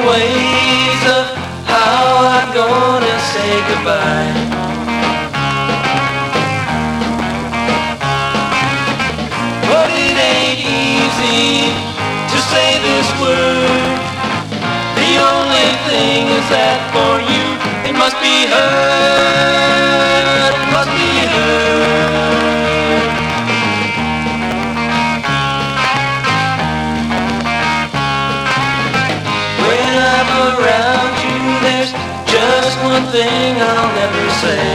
ways of how I'm gonna say goodbye. But it ain't easy to say this word. The only thing is that for you it must be heard, it must be heard. When I'm around you, there's just one thing I'll never say.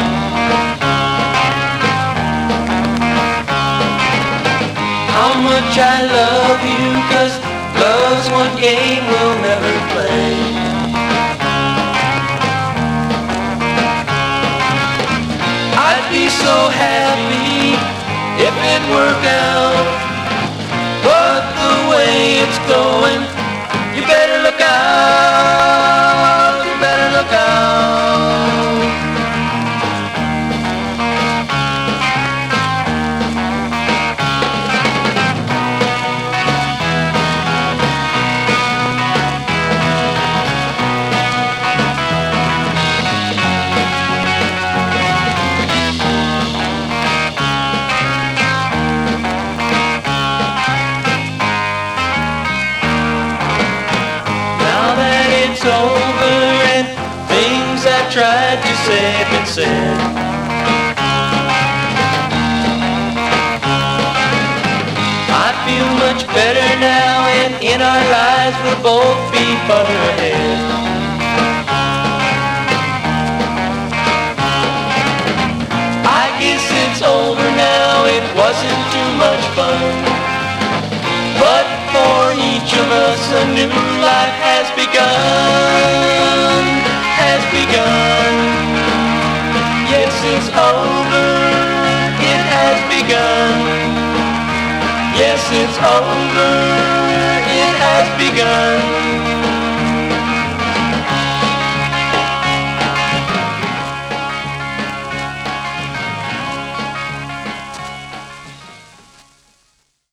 How much I love you, 'cause love's one game we'll never play. I'd be so happy if it worked out, but the way it's going, you better look out, you better look out. Over and things I tried to say have been said. I feel much better now, and in our lives we'll both be farther ahead. I guess it's over now, it wasn't too much fun, but for each of us a new life has begun, has begun. Yes, it's over, it has begun. Yes, it's over, it has begun.